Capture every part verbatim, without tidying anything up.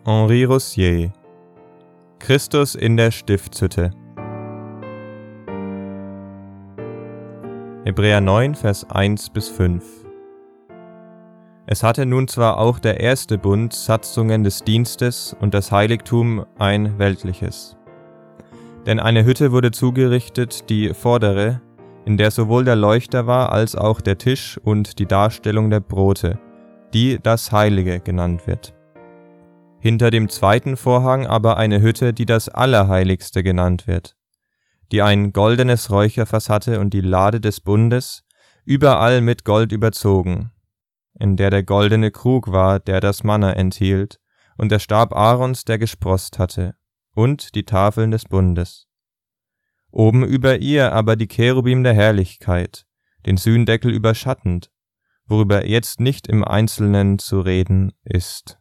Henri Roussier. Christus in der Stiftshütte. Hebräer neun, Vers eins bis fünf. Es hatte nun zwar auch der erste Bund Satzungen des Dienstes und das Heiligtum ein weltliches. Denn eine Hütte wurde zugerichtet, die vordere, in der sowohl der Leuchter war als auch der Tisch und die Darstellung der Brote, die das Heilige genannt wird. Hinter dem zweiten Vorhang aber eine Hütte, die das Allerheiligste genannt wird, die ein goldenes Räucherfass hatte und die Lade des Bundes, überall mit Gold überzogen, in der der goldene Krug war, der das Manna enthielt, und der Stab Aarons, der gesproßt hatte, und die Tafeln des Bundes. Oben über ihr aber die Cherubim der Herrlichkeit, den Sühndeckel überschattend, worüber jetzt nicht im Einzelnen zu reden ist.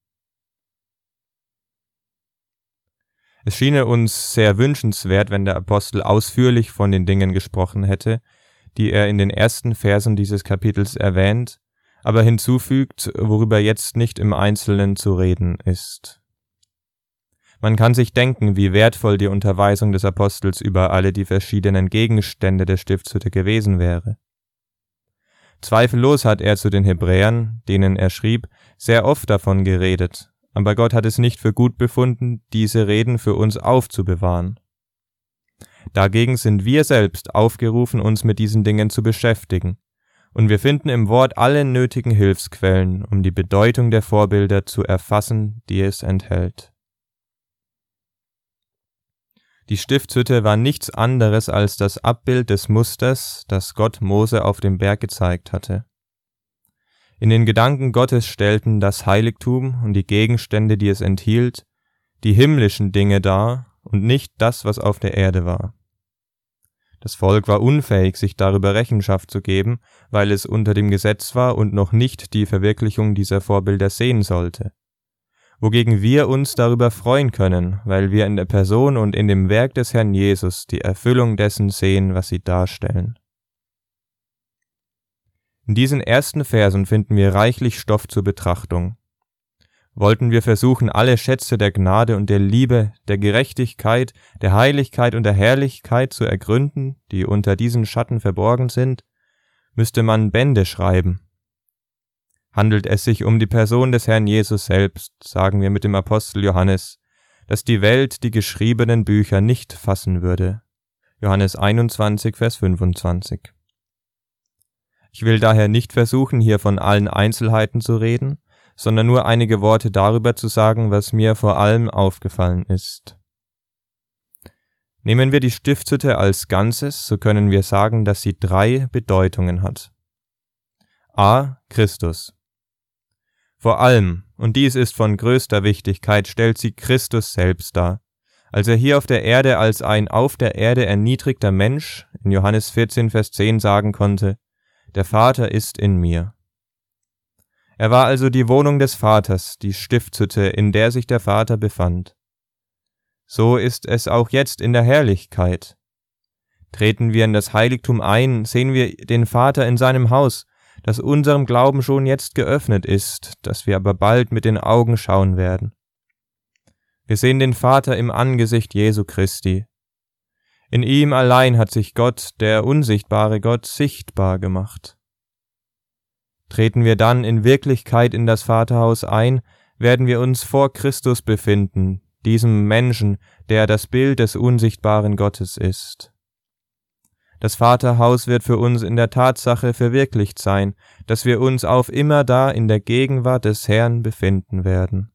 Es schiene uns sehr wünschenswert, wenn der Apostel ausführlich von den Dingen gesprochen hätte, die er in den ersten Versen dieses Kapitels erwähnt, aber hinzufügt, worüber jetzt nicht im Einzelnen zu reden ist. Man kann sich denken, wie wertvoll die Unterweisung des Apostels über alle die verschiedenen Gegenstände der Stiftshütte gewesen wäre. Zweifellos hat er zu den Hebräern, denen er schrieb, sehr oft davon geredet, aber Gott hat es nicht für gut befunden, diese Reden für uns aufzubewahren. Dagegen sind wir selbst aufgerufen, uns mit diesen Dingen zu beschäftigen, und wir finden im Wort alle nötigen Hilfsquellen, um die Bedeutung der Vorbilder zu erfassen, die es enthält. Die Stiftshütte war nichts anderes als das Abbild des Musters, das Gott Mose auf dem Berg gezeigt hatte. In den Gedanken Gottes stellten das Heiligtum und die Gegenstände, die es enthielt, die himmlischen Dinge dar und nicht das, was auf der Erde war. Das Volk war unfähig, sich darüber Rechenschaft zu geben, weil es unter dem Gesetz war und noch nicht die Verwirklichung dieser Vorbilder sehen sollte. Wogegen wir uns darüber freuen können, weil wir in der Person und in dem Werk des Herrn Jesus die Erfüllung dessen sehen, was sie darstellen. In diesen ersten Versen finden wir reichlich Stoff zur Betrachtung. Wollten wir versuchen, alle Schätze der Gnade und der Liebe, der Gerechtigkeit, der Heiligkeit und der Herrlichkeit zu ergründen, die unter diesen Schatten verborgen sind, müsste man Bände schreiben. Handelt es sich um die Person des Herrn Jesus selbst, sagen wir mit dem Apostel Johannes, dass die Welt die geschriebenen Bücher nicht fassen würde. Johannes einundzwanzig, Vers fünfundzwanzig. Ich will daher nicht versuchen, hier von allen Einzelheiten zu reden, sondern nur einige Worte darüber zu sagen, was mir vor allem aufgefallen ist. Nehmen wir die Stiftshütte als Ganzes, so können wir sagen, dass sie drei Bedeutungen hat. A. Christus. Vor allem, und dies ist von größter Wichtigkeit, stellt sie Christus selbst dar, als er hier auf der Erde als ein auf der Erde erniedrigter Mensch in Johannes vierzehn, Vers zehn sagen konnte, der Vater ist in mir. Er war also die Wohnung des Vaters, die Stiftshütte, in der sich der Vater befand. So ist es auch jetzt in der Herrlichkeit. Treten wir in das Heiligtum ein, sehen wir den Vater in seinem Haus, das unserem Glauben schon jetzt geöffnet ist, das wir aber bald mit den Augen schauen werden. Wir sehen den Vater im Angesicht Jesu Christi. In ihm allein hat sich Gott, der unsichtbare Gott, sichtbar gemacht. Treten wir dann in Wirklichkeit in das Vaterhaus ein, werden wir uns vor Christus befinden, diesem Menschen, der das Bild des unsichtbaren Gottes ist. Das Vaterhaus wird für uns in der Tatsache verwirklicht sein, dass wir uns auf immerdar in der Gegenwart des Herrn befinden werden.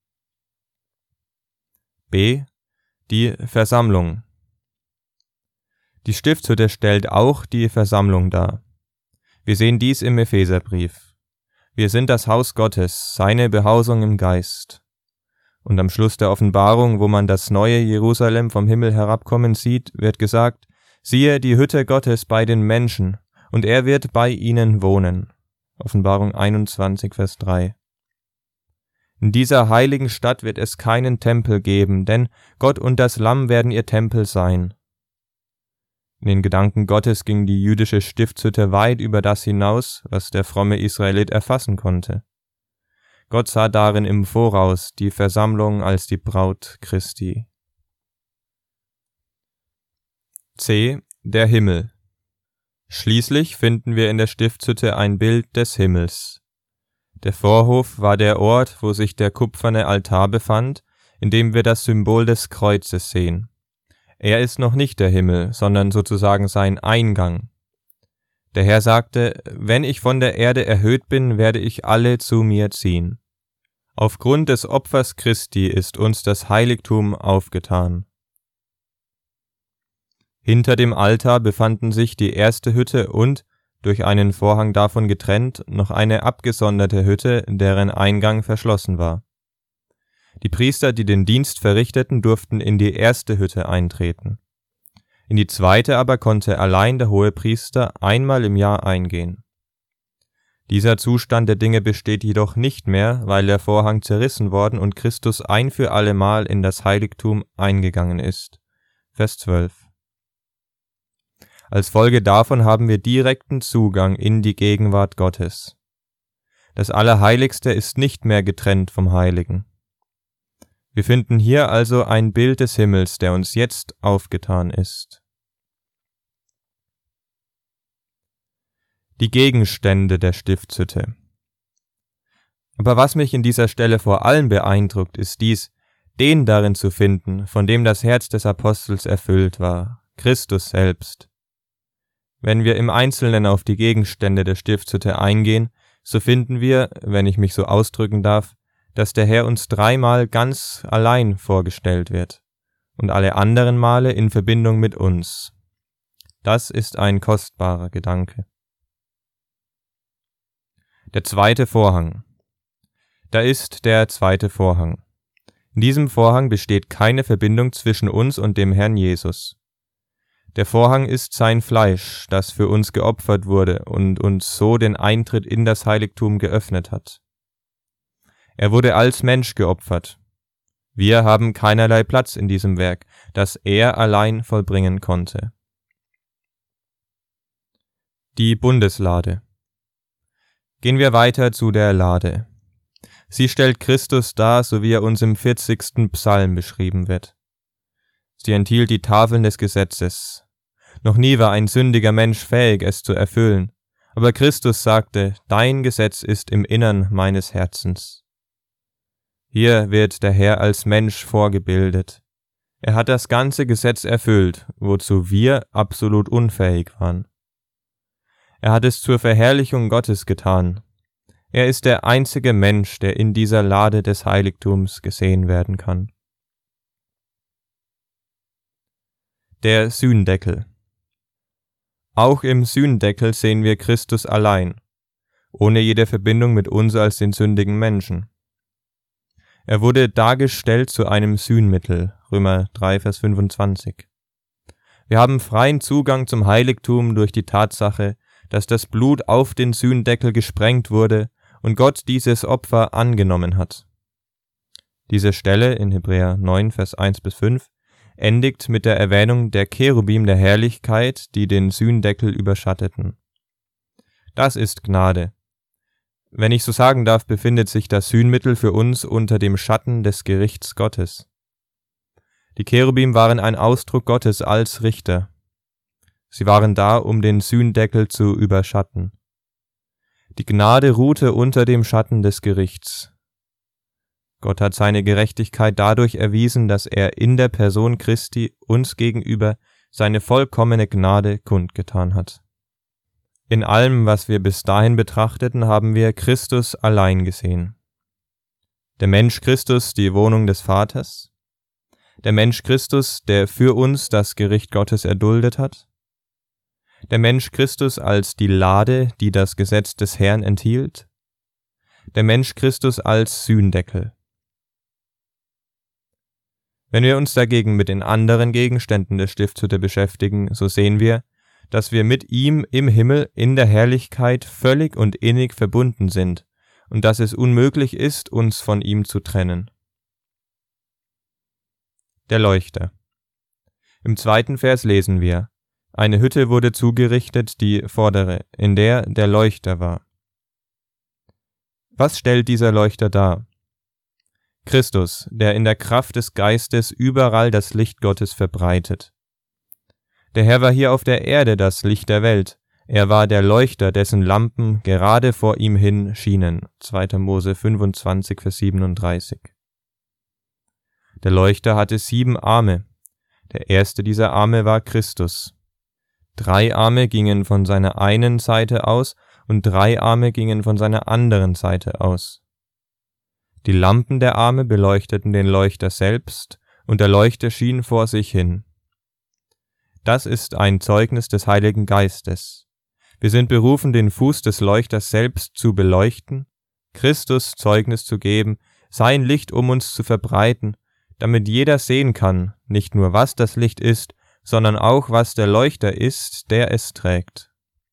B. Die Versammlung. Die Stiftshütte stellt auch die Versammlung dar. Wir sehen dies im Epheserbrief. Wir sind das Haus Gottes, seine Behausung im Geist. Und am Schluss der Offenbarung, wo man das neue Jerusalem vom Himmel herabkommen sieht, wird gesagt, siehe die Hütte Gottes bei den Menschen, und er wird bei ihnen wohnen. Offenbarung einundzwanzig, Vers drei. In dieser heiligen Stadt wird es keinen Tempel geben, denn Gott und das Lamm werden ihr Tempel sein. In den Gedanken Gottes ging die jüdische Stiftshütte weit über das hinaus, was der fromme Israelit erfassen konnte. Gott sah darin im Voraus die Versammlung als die Braut Christi. C. Der Himmel. Schließlich finden wir in der Stiftshütte ein Bild des Himmels. Der Vorhof war der Ort, wo sich der kupferne Altar befand, in dem wir das Symbol des Kreuzes sehen. Er ist noch nicht der Himmel, sondern sozusagen sein Eingang. Der Herr sagte, wenn ich von der Erde erhöht bin, werde ich alle zu mir ziehen. Aufgrund des Opfers Christi ist uns das Heiligtum aufgetan. Hinter dem Altar befanden sich die erste Hütte und, durch einen Vorhang davon getrennt, noch eine abgesonderte Hütte, deren Eingang verschlossen war. Die Priester, die den Dienst verrichteten, durften in die erste Hütte eintreten. In die zweite aber konnte allein der Hohepriester einmal im Jahr eingehen. Dieser Zustand der Dinge besteht jedoch nicht mehr, weil der Vorhang zerrissen worden und Christus ein für allemal in das Heiligtum eingegangen ist. Vers zwölf. Als Folge davon haben wir direkten Zugang in die Gegenwart Gottes. Das Allerheiligste ist nicht mehr getrennt vom Heiligen. Wir finden hier also ein Bild des Himmels, der uns jetzt aufgetan ist. Die Gegenstände der Stiftshütte. Aber was mich in dieser Stelle vor allem beeindruckt, ist dies, den darin zu finden, von dem das Herz des Apostels erfüllt war, Christus selbst. Wenn wir im Einzelnen auf die Gegenstände der Stiftshütte eingehen, so finden wir, wenn ich mich so ausdrücken darf, dass der Herr uns dreimal ganz allein vorgestellt wird und alle anderen Male in Verbindung mit uns. Das ist ein kostbarer Gedanke. Der zweite Vorhang. Da ist der zweite Vorhang. In diesem Vorhang besteht keine Verbindung zwischen uns und dem Herrn Jesus. Der Vorhang ist sein Fleisch, das für uns geopfert wurde und uns so den Eintritt in das Heiligtum geöffnet hat. Er wurde als Mensch geopfert. Wir haben keinerlei Platz in diesem Werk, das er allein vollbringen konnte. Die Bundeslade. Gehen wir weiter zu der Lade. Sie stellt Christus dar, so wie er uns im vierzigsten Psalm beschrieben wird. Sie enthielt die Tafeln des Gesetzes. Noch nie war ein sündiger Mensch fähig, es zu erfüllen, aber Christus sagte, dein Gesetz ist im Innern meines Herzens. Hier wird der Herr als Mensch vorgebildet. Er hat das ganze Gesetz erfüllt, wozu wir absolut unfähig waren. Er hat es zur Verherrlichung Gottes getan. Er ist der einzige Mensch, der in dieser Lade des Heiligtums gesehen werden kann. Der Sühndeckel. Auch im Sühndeckel sehen wir Christus allein, ohne jede Verbindung mit uns als den sündigen Menschen. Er wurde dargestellt zu einem Sühnmittel, Römer drei, Vers fünfundzwanzig. Wir haben freien Zugang zum Heiligtum durch die Tatsache, dass das Blut auf den Sühndeckel gesprengt wurde und Gott dieses Opfer angenommen hat. Diese Stelle in Hebräer neun, Vers eins bis fünf endigt mit der Erwähnung der Cherubim der Herrlichkeit, die den Sühndeckel überschatteten. Das ist Gnade. Wenn ich so sagen darf, befindet sich das Sühnmittel für uns unter dem Schatten des Gerichts Gottes. Die Cherubim waren ein Ausdruck Gottes als Richter. Sie waren da, um den Sühndeckel zu überschatten. Die Gnade ruhte unter dem Schatten des Gerichts. Gott hat seine Gerechtigkeit dadurch erwiesen, dass er in der Person Christi uns gegenüber seine vollkommene Gnade kundgetan hat. In allem, was wir bis dahin betrachteten, haben wir Christus allein gesehen. Der Mensch Christus, die Wohnung des Vaters. Der Mensch Christus, der für uns das Gericht Gottes erduldet hat. Der Mensch Christus als die Lade, die das Gesetz des Herrn enthielt. Der Mensch Christus als Sühndeckel. Wenn wir uns dagegen mit den anderen Gegenständen der Stiftshütte beschäftigen, so sehen wir, dass wir mit ihm im Himmel in der Herrlichkeit völlig und innig verbunden sind und dass es unmöglich ist, uns von ihm zu trennen. Der Leuchter. Im zweiten Vers lesen wir, eine Hütte wurde zugerichtet, die vordere, in der der Leuchter war. Was stellt dieser Leuchter dar? Christus, der in der Kraft des Geistes überall das Licht Gottes verbreitet. Der Herr war hier auf der Erde das Licht der Welt. Er war der Leuchter, dessen Lampen gerade vor ihm hin schienen. zweiter Mose fünfundzwanzig, Vers siebenunddreißig. Der Leuchter hatte sieben Arme. Der erste dieser Arme war Christus. Drei Arme gingen von seiner einen Seite aus und drei Arme gingen von seiner anderen Seite aus. Die Lampen der Arme beleuchteten den Leuchter selbst, und der Leuchter schien vor sich hin. Das ist ein Zeugnis des Heiligen Geistes. Wir sind berufen, den Fuß des Leuchters selbst zu beleuchten, Christus Zeugnis zu geben, sein Licht um uns zu verbreiten, damit jeder sehen kann, nicht nur was das Licht ist, sondern auch was der Leuchter ist, der es trägt.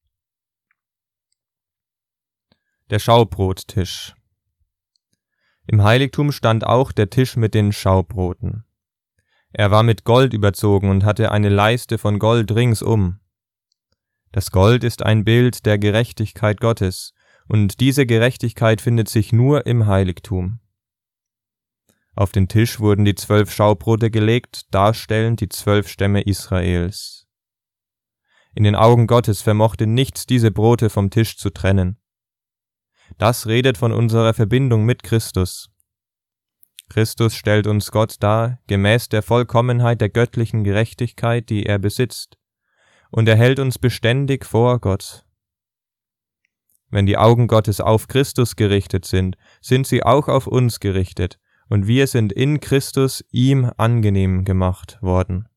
Der Schaubrottisch. Im Heiligtum stand auch der Tisch mit den Schaubroten. Er war mit Gold überzogen und hatte eine Leiste von Gold ringsum. Das Gold ist ein Bild der Gerechtigkeit Gottes, und diese Gerechtigkeit findet sich nur im Heiligtum. Auf den Tisch wurden die zwölf Schaubrote gelegt, darstellend die zwölf Stämme Israels. In den Augen Gottes vermochte nichts, diese Brote vom Tisch zu trennen. Das redet von unserer Verbindung mit Christus. Christus stellt uns Gott dar, gemäß der Vollkommenheit der göttlichen Gerechtigkeit, die er besitzt, und er hält uns beständig vor Gott. Wenn die Augen Gottes auf Christus gerichtet sind, sind sie auch auf uns gerichtet, und wir sind in Christus ihm angenehm gemacht worden.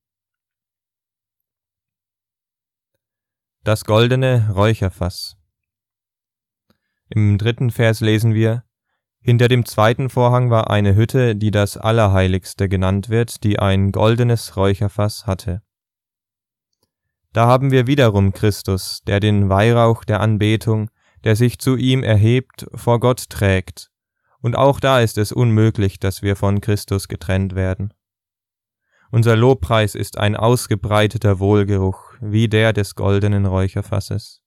Das goldene Räucherfass. Im dritten Vers lesen wir: Hinter dem zweiten Vorhang war eine Hütte, die das Allerheiligste genannt wird, die ein goldenes Räucherfass hatte. Da haben wir wiederum Christus, der den Weihrauch der Anbetung, der sich zu ihm erhebt, vor Gott trägt. Und auch da ist es unmöglich, dass wir von Christus getrennt werden. Unser Lobpreis ist ein ausgebreiteter Wohlgeruch, wie der des goldenen Räucherfasses.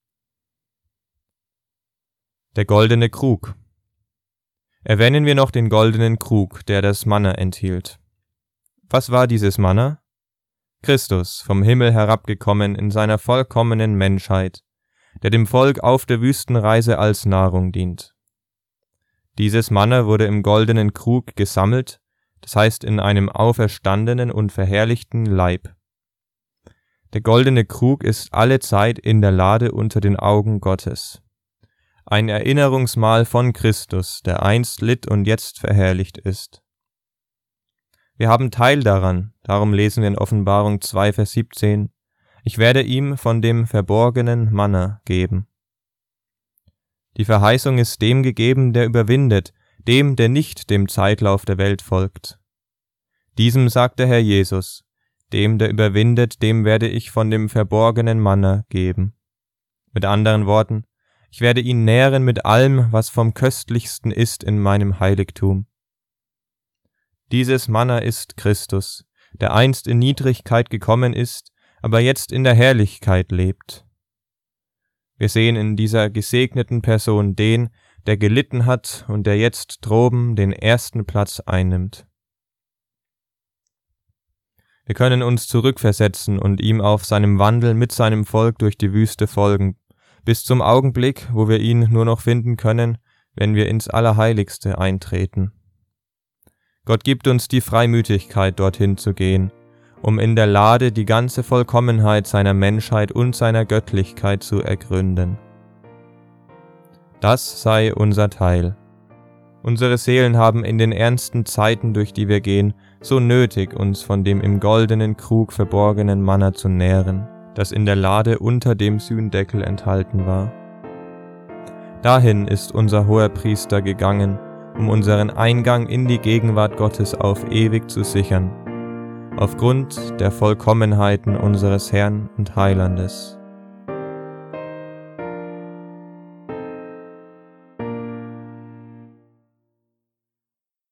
Der goldene Krug. Erwähnen wir noch den goldenen Krug, der das Manna enthielt. Was war dieses Manna? Christus, vom Himmel herabgekommen in seiner vollkommenen Menschheit, der dem Volk auf der Wüstenreise als Nahrung dient. Dieses Manna wurde im goldenen Krug gesammelt, das heißt in einem auferstandenen und verherrlichten Leib. Der goldene Krug ist allezeit in der Lade unter den Augen Gottes. Ein Erinnerungsmahl von Christus, der einst litt und jetzt verherrlicht ist. Wir haben Teil daran, darum lesen wir in Offenbarung zwei, Vers siebzehn, ich werde ihm von dem verborgenen Manna geben. Die Verheißung ist dem gegeben, der überwindet, dem, der nicht dem Zeitlauf der Welt folgt. Diesem sagt der Herr Jesus, dem, der überwindet, dem werde ich von dem verborgenen Manna geben. Mit anderen Worten, ich werde ihn nähren mit allem, was vom Köstlichsten ist in meinem Heiligtum. Dieses Manna ist Christus, der einst in Niedrigkeit gekommen ist, aber jetzt in der Herrlichkeit lebt. Wir sehen in dieser gesegneten Person den, der gelitten hat und der jetzt droben den ersten Platz einnimmt. Wir können uns zurückversetzen und ihm auf seinem Wandel mit seinem Volk durch die Wüste folgen, bis zum Augenblick, wo wir ihn nur noch finden können, wenn wir ins Allerheiligste eintreten. Gott gibt uns die Freimütigkeit, dorthin zu gehen, um in der Lade die ganze Vollkommenheit seiner Menschheit und seiner Göttlichkeit zu ergründen. Das sei unser Teil. Unsere Seelen haben in den ernsten Zeiten, durch die wir gehen, so nötig, uns von dem im goldenen Krug verborgenen Manna zu nähren, das in der Lade unter dem Sühndeckel enthalten war. Dahin ist unser Hoherpriester gegangen, um unseren Eingang in die Gegenwart Gottes auf ewig zu sichern, aufgrund der Vollkommenheiten unseres Herrn und Heilandes.